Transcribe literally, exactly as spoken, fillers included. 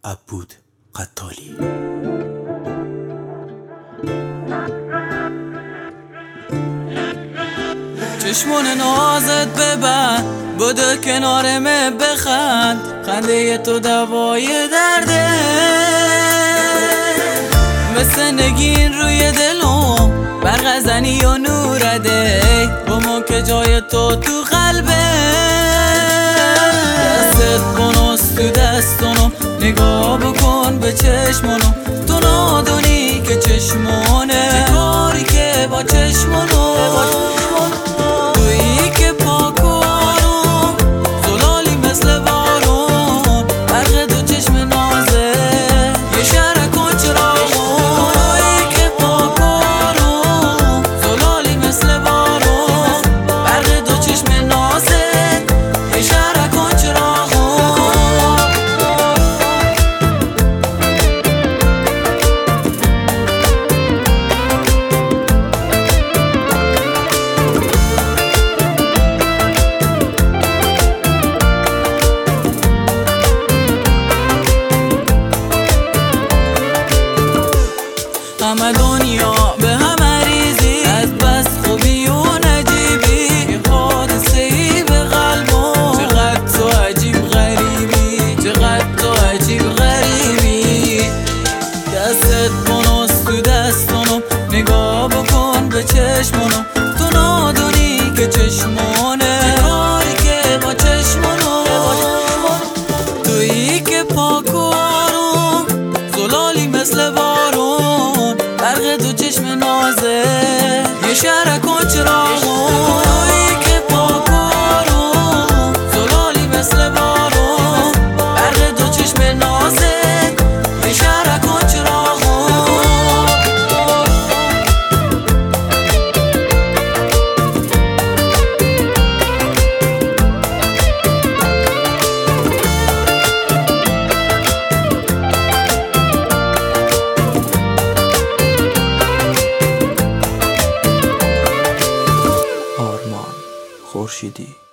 عبود قتالی. چشمون نازت ببند، بوده کنارمه بخند، خنده تو دوای درده، مثل نگین روی دلم برق زنی و نورده، بمون که جای تو تو قلبه، دستت بنوس تو دستونم، نگاه بکن به چشمونم، تو نادونی که چشمونه چه کاری که با چشمونم، تویی که پاکارم زلالی مثل بارون، برق دو چشم نازه یه شهر کن چراغون، تویی که پاکارم زلالی مثل بارون، برق دو چشم نازه یه شهر کن چراغون. همه دنیا به همه ریزی، از بس خوبی و نجیبی، یه حادثه ای به قلبم، چقدر تو عجیب غریبی، چقدر تو عجیب غریبی، دستت بنوس تو دستونم، نگاه بکن به چشمونم، تو نادونی که چشمونه چه کاری که با چشمونم، تویی که پاکارم زلالی مثل بارون، برق دو چشم نازه یه شهر کن چراغون، تویی که پاکارم زلالی مثل بارون، برق دو چشم نازه یه شهر کن چراغون. آرمان خورشیدی.